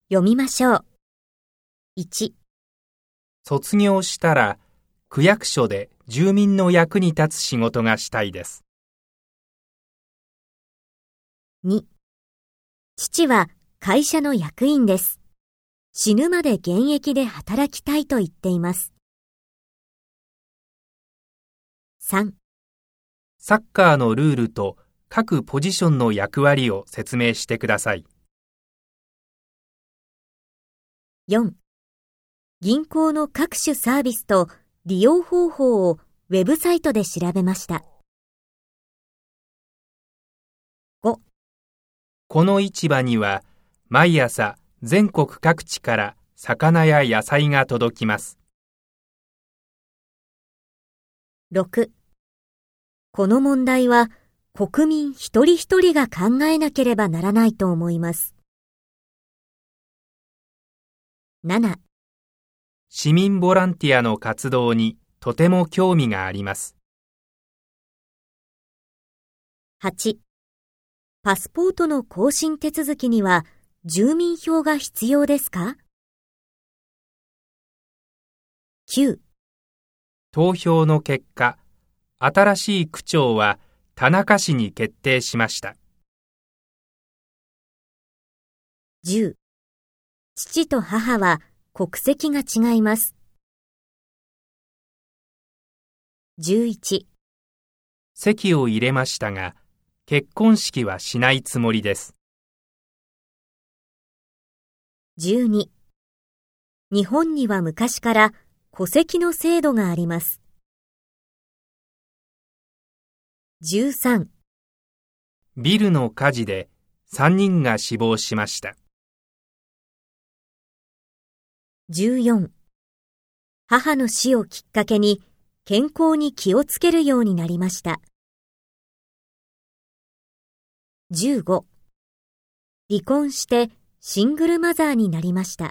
読みましょう。1、 卒業したら区役所で住民の役に立つ仕事がしたいです。 2、父は会社の役員です。死ぬまで現役で働きたいと言っています。3、 サッカーのルールと各ポジションの役割を説明してください。 4、銀行の各種サービスと利用方法をウェブサイトで調べました。5、 この市場には毎朝全国各地から魚や野菜が届きます。 6、この問題は国民一人一人が考えなければならないと思います。7、 市民ボランティアの活動にとても興味があります。 8、パスポートの更新手続きには住民票が必要ですか？ 9、 投票の結果、新しい区長は田中氏に決定しました。 10、父と母は国籍が違います。11、 籍を入れましたが、結婚式はしないつもりです。 12、日本には昔から戸籍の制度があります。13、 ビルの火事で3人が死亡しました。 14、母の死をきっかけに健康に気をつけるようになりました。15、離婚してシングルマザーになりました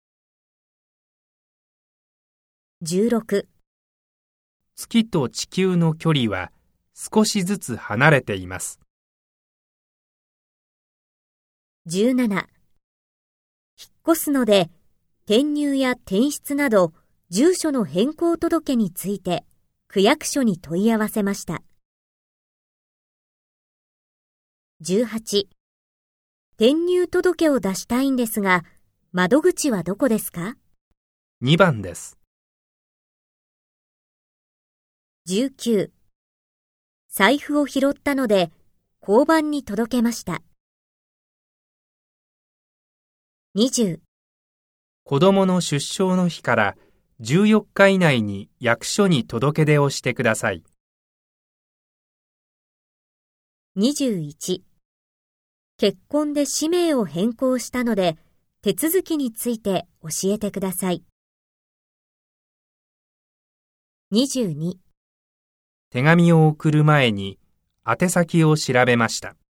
。16、 月と地球の距離は少しずつ離れています。 17、引っ越すので転入や転出など住所の変更届について区役所に問い合わせました。18、転入届を出したいんですが、窓口はどこですか 2番です。 19、財布を拾ったので交番に届けました。20、 子供の出生の日から14日以内に役所に届け出をしてください。 21、結婚で氏名を変更したので手続きについて教えてください。22、 手紙を送る前に宛先を調べました。